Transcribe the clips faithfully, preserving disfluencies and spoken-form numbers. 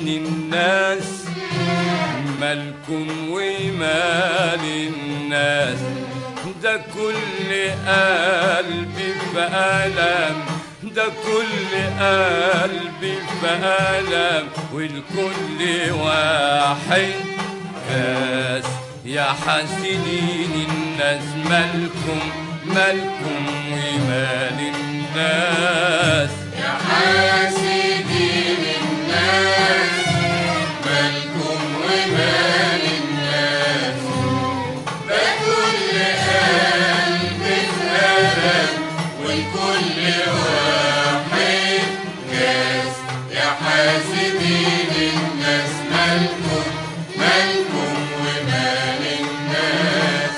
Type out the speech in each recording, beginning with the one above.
الناس مالكم ومال الناس، ده كل قلبي في ألم، ده كل قلبي في ألم، والكل واحد كاس. يا حاسدين الناس مالكم مالكم ومال الناس، يا حاسدين الناس مالكم ومال الناس، ده كل قلب في ألم والكل واحد كاس. يا حاسدين الناس مالكم مالكم ومال الناس.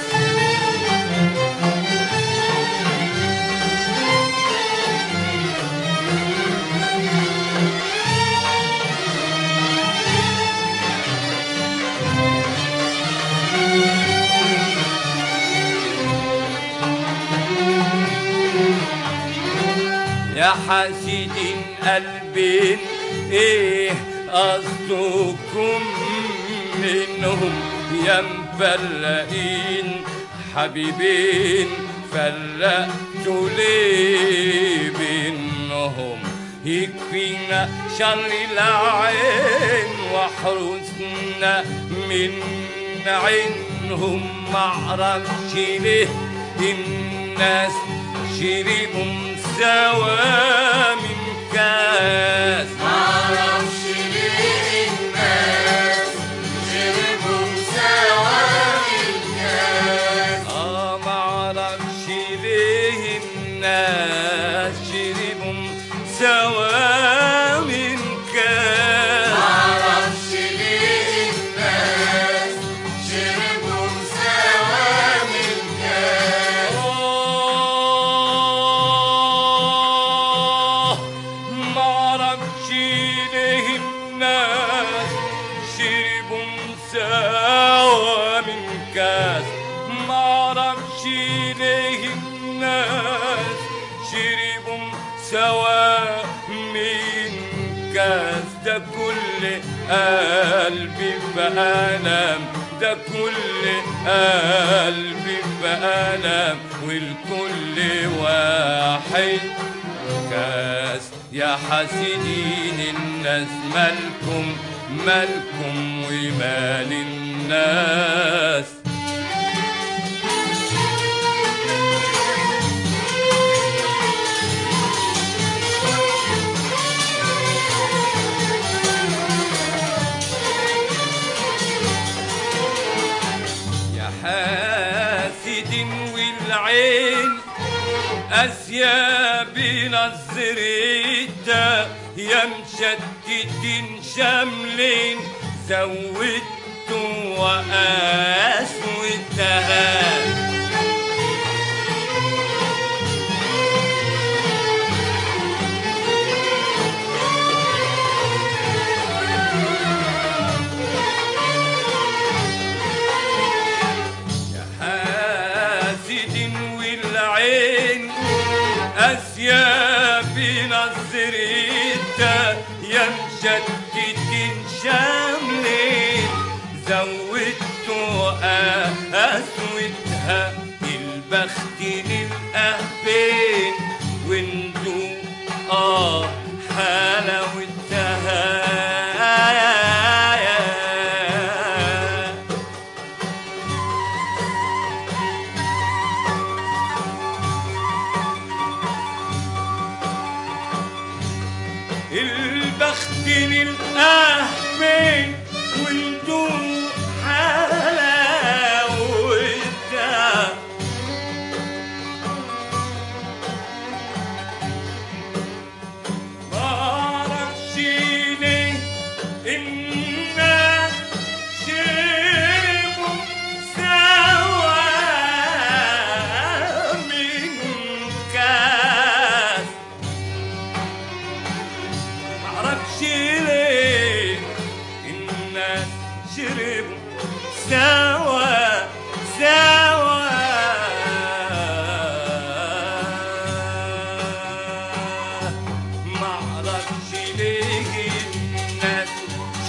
يا حاسدين قلبين ايه قصدكم منهم، يا مفرقين حبيبين فرقتوا ليه بينهم. يكفينا شر العين واحرسنا من عينهم، معرفش ليه الناس شربوا سوا من كاس، معرفش ليه الناس شربوا سوا من كاس. اه معرفش ليه الناس شربوا سوا من كاس، معرفش ليه الناس شربوا سوا من كاس. معرفش ليه الناس شربوا سوا من كاس، معرفش ليه الناس شربوا سوا من كاس، ده كل قلبي في ألم، ده كل قلبي في ألم، والكل واحد كاس. يا حاسدين الناس مالكم مالكم ومال الناس. يا حاسدين والعين أسياب نظريتا، يا مشتتين شاملين زودتوا وقاسوتها. يا حاسدين والعين أسياب نظريتا، يا مشتتين شاملين زودتوا قسوتها. البخت للأهبين وانتو اه حلاوتها. البخت للأهبين وانتو حلاوتها. معرفش ليه الناس شربوا سوا من كاس، معرفش ليه الناس شربوا سوا سوا. معرفش ليه الناس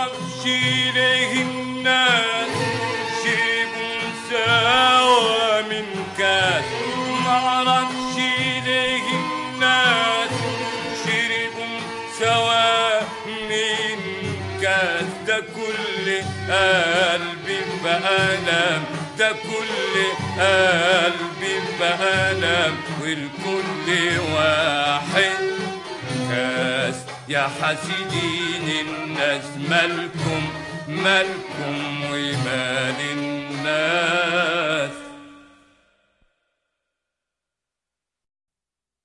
معرفش ليه الناس شربوا سوا من كاس، معرفش ليه الناس شربوا سوا من كاس. ده كل قلبي بألم، ده كل قلبي بألم، والكل واحد كاس. يا حاسدين الناس مالكم مالكم ومال الناس.